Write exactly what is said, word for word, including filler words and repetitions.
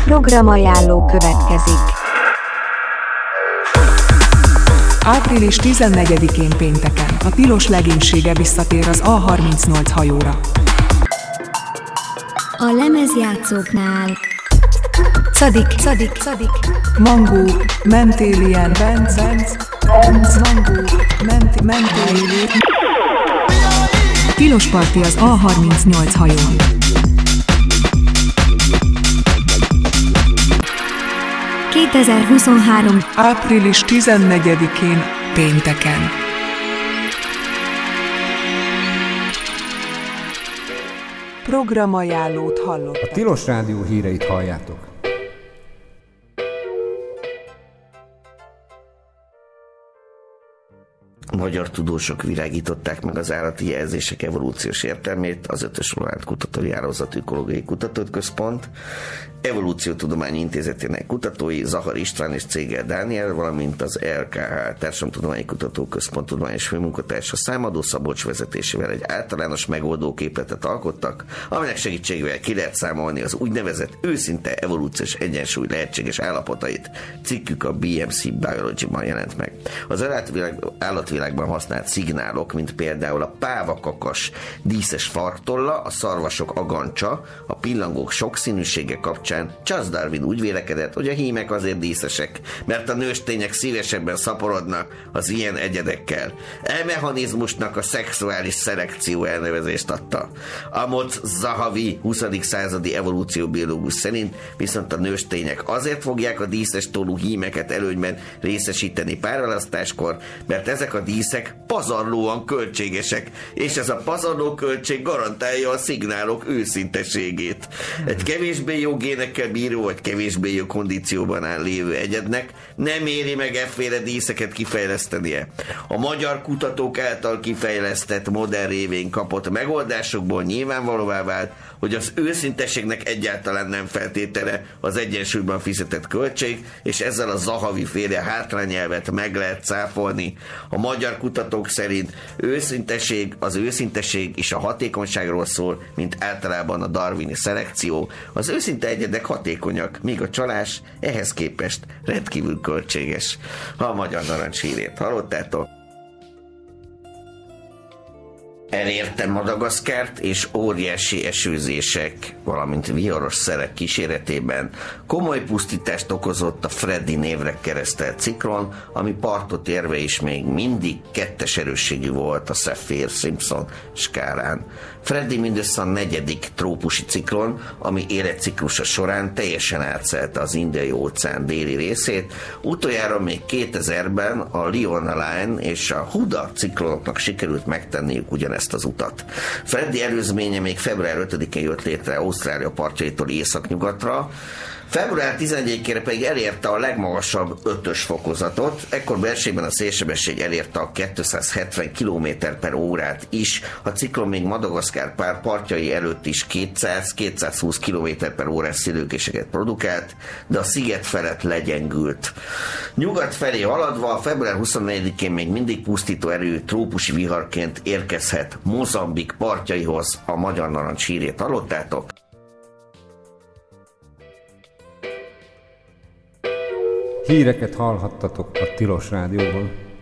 Programajánló következik. április tizennegyedikén pénteken a Tilos legénysége visszatér az A harmincnyolc hajóra. A lemezjátszóknál Szadik, Szadik, Szadik, Mangó, Mentélien, Benz, Benz, Benz, Mangó, Ment, Mentélien. Tilos parti az A harmincnyolc hajón. kétezer-huszonhárom. április tizennegyedikén pénteken. Programajánlót hallottak. A Tilos Rádió híreit halljátok. A magyar tudósok világították meg az állati jelzések evolúciós értelmét, az Ötös Roland Kutatói Hálózat Ökológiai Kutatóközpont, Evolúciótudományi Intézetének kutatói Zahar István és Cégel Dániel, valamint az er ká há Társadalomtudományi Kutatóközpont tudományos főmunkatársa Számadó Szabolcs vezetésével egy általános megoldóképletet alkottak, aminek segítségével ki lehet számolni az úgynevezett őszinte evolúciós egyensúly lehetséges állapotait. Cikkük a bé em cé Biology-ban jelent meg. Az állatvilág, állatvilágban használt szignálok, mint például a pávakakas díszes farktolla, a szarvasok agancsa, a pillangók sokszínűsége kapcsán Charles Darwin úgy vélekedett, hogy a hímek azért díszesek, mert a nőstények szívesebben szaporodnak az ilyen egyedekkel. E mechanizmusnak a szexuális szelekció elnevezést adta. Amos Zahavi huszadik századi evolúcióbiológus szerint viszont a nőstények azért fogják a díszes tollú hímeket előnyben részesíteni párválasztáskor, mert ezek a díszek pazarlóan költségesek, és ez a pazarló költség garantálja a szignálok őszinteségét. Egy kevésbé jó génekkel bíró, vagy kevésbé jó kondícióban áll lévő egyednek nem éri meg efféle díszeket kifejlesztenie. A magyar kutatók által kifejlesztett modern révén kapott megoldásokból nyilvánvalóvá vált, hogy az őszinteségnek egyáltalán nem feltétele az egyensúlyban fizetett költség, és ezzel a Zahavi féle hátrányelvet meg lehet cáfolni. A magyar kutatók szerint őszinteség, az őszinteség és a hatékonyságról szól, mint általában a darwini szelekció. Az őszinte egyedek hatékonyak, míg a csalás ehhez képest rendkívül költséges. Ha a magyar narancs hírét hallottátok. Elérte Madagaszkárt, és óriási esőzések, valamint viharos szelek kíséretében komoly pusztítást okozott a Freddy névre keresztelt ciklon, ami partot érve is még mindig kettes erősségű volt a Saffir-Simpson skálán. Freddy mindössze a negyedik trópusi ciklon, ami életciklusa során teljesen átszelte az Indiai-óceán déli részét. Utoljára még kétezerben a Leona Line és a Huda ciklonoknak sikerült megtenniük ugyanezt az utat. Freddy előzménye még február ötödikén jött létre Ausztrália partjaitól északnyugatra, február tizenegyedikére pedig elérte a legmagasabb ötös fokozatot, ekkor belségben a szélsebesség elérte a kétszázhetven kilométer per órát is, a ciklon még Madagaszkár pár partjai előtt is kétszáz-kétszázhúsz kilométer per órás szélőkéseket produkált, de a sziget felett legyengült. Nyugat felé haladva február huszonnegyedikén még mindig pusztító erőű trópusi viharként érkezhet Mozambik partjaihoz. A magyar narancs hírét hallottátok? Híreket hallhattatok a Tilos Rádióban.